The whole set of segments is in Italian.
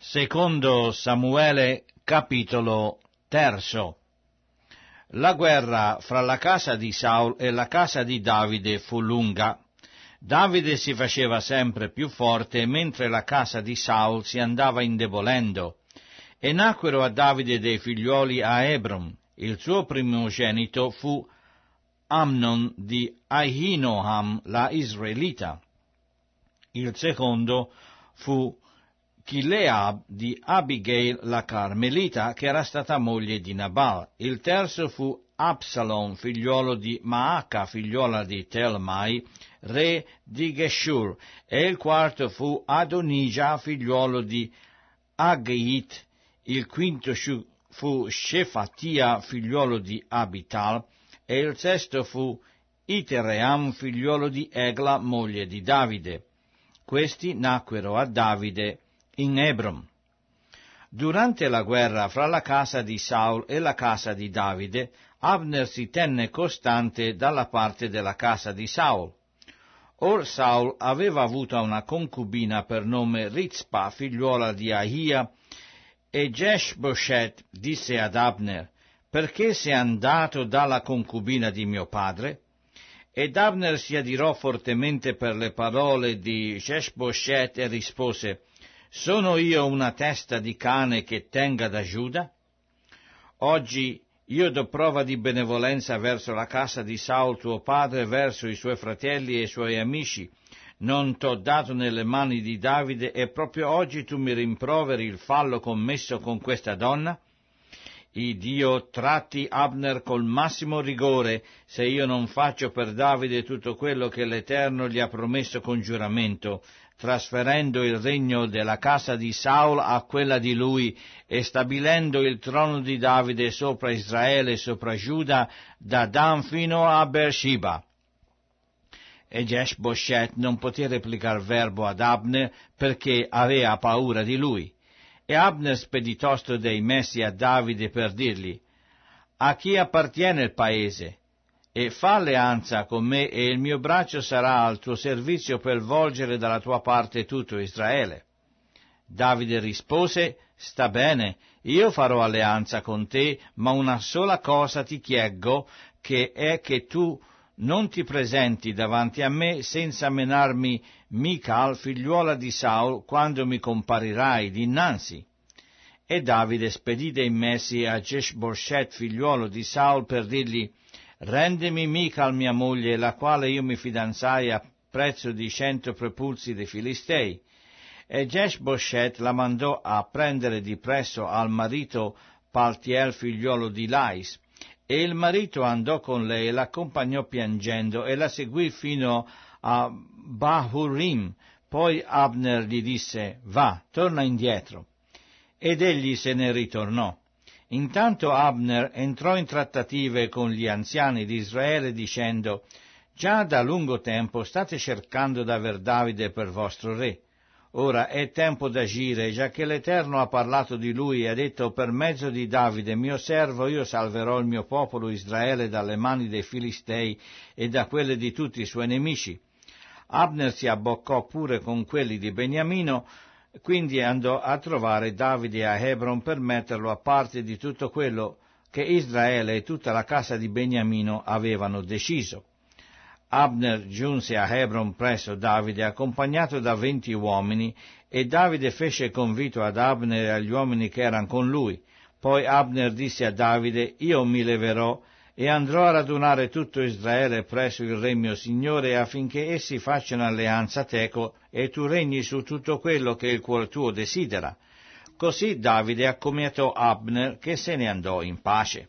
Secondo Samuele, capitolo 3. La guerra fra la casa di Saul e la casa di Davide fu lunga. Davide si faceva sempre più forte, mentre la casa di Saul si andava indebolendo. E nacquero a Davide dei figliuoli a Hebron. Il suo primogenito fu Amnon di Ahinoam la Israelita. Il secondo fu Chileab di Abigail la Carmelita, che era stata moglie di Nabal. Il terzo fu Absalom, figliuolo di Maaca, figliuola di Telmai, re di Geshur. E il quarto fu Adonija, figliuolo di Agit. Il quinto fu Shefatia, figliuolo di Abital. E il sesto fu Iteream, figliuolo di Egla, moglie di Davide. Questi nacquero a Davide in Hebron. Durante la guerra fra la casa di Saul e la casa di Davide, Abner si tenne costante dalla parte della casa di Saul. Or Saul aveva avuto una concubina per nome Rizpa, figliuola di Ahia, e Jesh-Boshet disse ad Abner: «Perché sei andato dalla concubina di mio padre?» Ed Abner si adirò fortemente per le parole di Jesh-Boshet e rispose: «Sono io una testa di cane che tenga da Giuda? Oggi io do prova di benevolenza verso la casa di Saul tuo padre, verso i suoi fratelli e i suoi amici. Non t'ho dato nelle mani di Davide, e proprio oggi tu mi rimproveri il fallo commesso con questa donna? Il Dio tratti Abner col massimo rigore, se io non faccio per Davide tutto quello che l'Eterno gli ha promesso con giuramento, trasferendo il regno della casa di Saul a quella di lui e stabilendo il trono di Davide sopra Israele e sopra Giuda, da Dan fino a Beersheba». E Jesh-Boshet non poté replicar verbo ad Abner, perché aveva paura di lui. E Abner spedì tosto dei messi a Davide per dirgli: «A chi appartiene il paese? E fa alleanza con me, e il mio braccio sarà al tuo servizio per volgere dalla tua parte tutto Israele». Davide rispose: «Sta bene, io farò alleanza con te, ma una sola cosa ti chieggo, che è che tu non ti presenti davanti a me senza menarmi Mical, figliuola di Saul, quando mi comparirai dinanzi». E Davide spedì dei messi a Jesh-Boshet, figliuolo di Saul, per dirgli: «Rendimi Mical, mia moglie, la quale io mi fidanzai a prezzo di 100 prepulsi dei Filistei». E Jesh-Boshet la mandò a prendere di presso al marito Paltiel, figliuolo di Lais. E il marito andò con lei e l'accompagnò piangendo, e la seguì fino a Bahurim. Poi Abner gli disse: «Va, torna indietro». Ed egli se ne ritornò. Intanto Abner entrò in trattative con gli anziani di Israele, dicendo: «Già da lungo tempo state cercando d'aver Davide per vostro re. Ora è tempo d'agire, giacché l'Eterno ha parlato di lui e ha detto: per mezzo di Davide, mio servo, io salverò il mio popolo Israele dalle mani dei Filistei e da quelle di tutti i suoi nemici». Abner si abboccò pure con quelli di Beniamino, quindi andò a trovare Davide a Hebron per metterlo a parte di tutto quello che Israele e tutta la casa di Beniamino avevano deciso. Abner giunse a Hebron presso Davide, accompagnato da 20 uomini, e Davide fece convito ad Abner e agli uomini che erano con lui. Poi Abner disse a Davide: «Io mi leverò e andrò a radunare tutto Israele presso il re mio signore, affinché essi facciano alleanza a te, e tu regni su tutto quello che il cuore tuo desidera». Così Davide accomiatò Abner, che se ne andò in pace.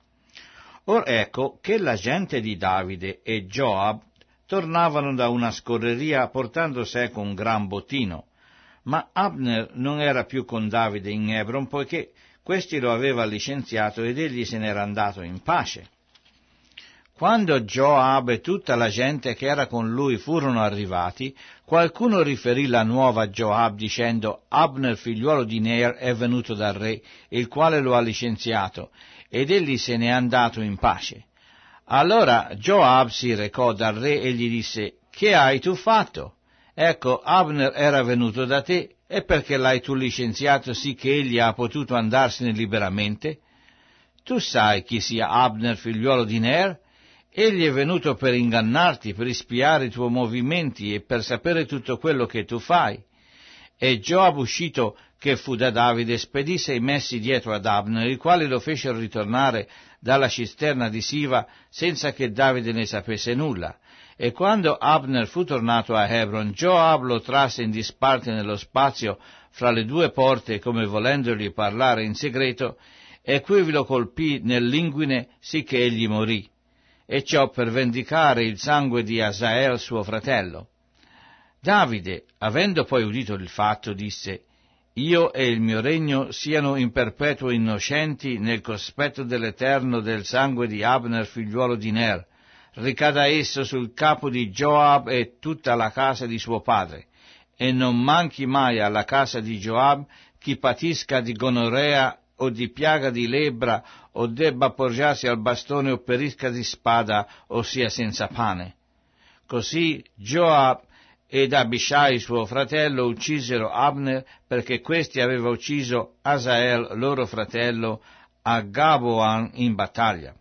Or ecco che la gente di Davide e Joab tornavano da una scorreria portando seco un gran bottino. Ma Abner non era più con Davide in Hebron, poiché questi lo aveva licenziato ed egli se n'era andato in pace. Quando Joab e tutta la gente che era con lui furono arrivati, qualcuno riferì la nuova a Joab dicendo: «Abner, figliuolo di Ner, è venuto dal re, il quale lo ha licenziato, ed egli se n'è andato in pace». Allora Joab si recò dal re e gli disse: «Che hai tu fatto? Ecco, Abner era venuto da te, E perché l'hai tu licenziato sì che egli ha potuto andarsene liberamente? Tu sai chi sia Abner, figliuolo di Ner? Egli è venuto per ingannarti, per ispiare i tuoi movimenti e per sapere tutto quello che tu fai. E Gioab, uscito che fu da Davide, spedì 6 messi dietro ad Abner, i quali lo fecero ritornare dalla cisterna di Siva senza che Davide ne sapesse nulla. E quando Abner fu tornato a Hebron, Gioab lo trasse in disparte nello spazio fra le 2 porte, come volendogli parlare in segreto, e quivi lo colpì nell'inguine, sì che egli morì, e ciò per vendicare il sangue di Asael suo fratello. Davide, avendo poi udito il fatto, disse: Io e il mio regno siano in perpetuo innocenti nel cospetto dell'Eterno del sangue di Abner, figliuolo di Ner. Ricada esso sul capo di Gioab e tutta la casa di suo padre, e non manchi mai alla casa di Gioab chi patisca di gonorea o di piaga di lebbra, o debba appoggiarsi al bastone, o perisca di spada, o sia senza pane. Così Gioab ed Abishai suo fratello uccisero Abner, perché questi aveva ucciso Asael loro fratello a Gaboan in battaglia.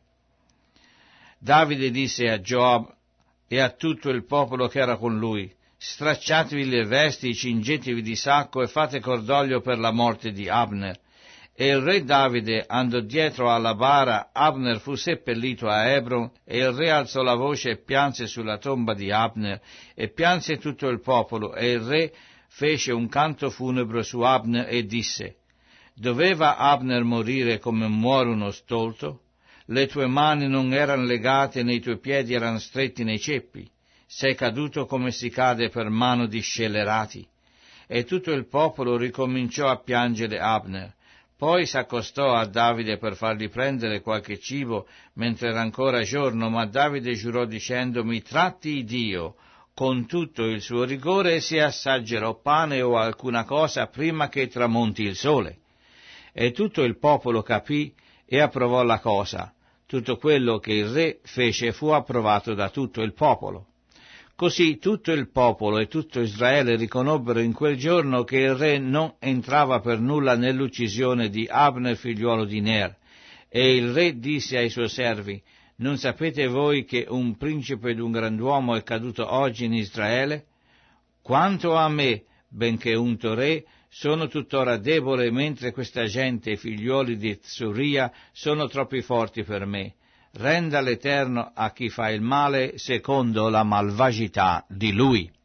Davide disse a Gioab e a tutto il popolo che era con lui: stracciatevi le vesti, cingetevi di sacco e fate cordoglio per la morte di Abner. E il re Davide andò dietro alla bara. Abner fu seppellito a Hebron, e il re alzò la voce e pianse sulla tomba di Abner, e pianse tutto il popolo, e il re fece un canto funebre su Abner e disse: doveva Abner morire come muore uno stolto? Le tue mani non erano legate, né i tuoi piedi erano stretti nei ceppi. Sei caduto come si cade per mano di scellerati. E tutto il popolo ricominciò a piangere Abner. Poi s'accostò a Davide per fargli prendere qualche cibo mentre era ancora giorno, ma Davide giurò dicendo: mi tratti Dio con tutto il suo rigore, e se assaggerò pane o alcuna cosa prima che tramonti il sole. E tutto il popolo capì e approvò la cosa. Tutto quello che il re fece fu approvato da tutto il popolo. Così tutto il popolo e tutto Israele riconobbero in quel giorno che il re non entrava per nulla nell'uccisione di Abner, figliuolo di Ner. E il re disse ai suoi servi: non sapete voi che un principe ed un grand'uomo è caduto oggi in Israele? Quanto a me, benché unto re, sono tuttora debole, mentre questa gente, figliuoli di Tsuria, sono troppi forti per me. Renda l'Eterno a chi fa il male secondo la malvagità di lui.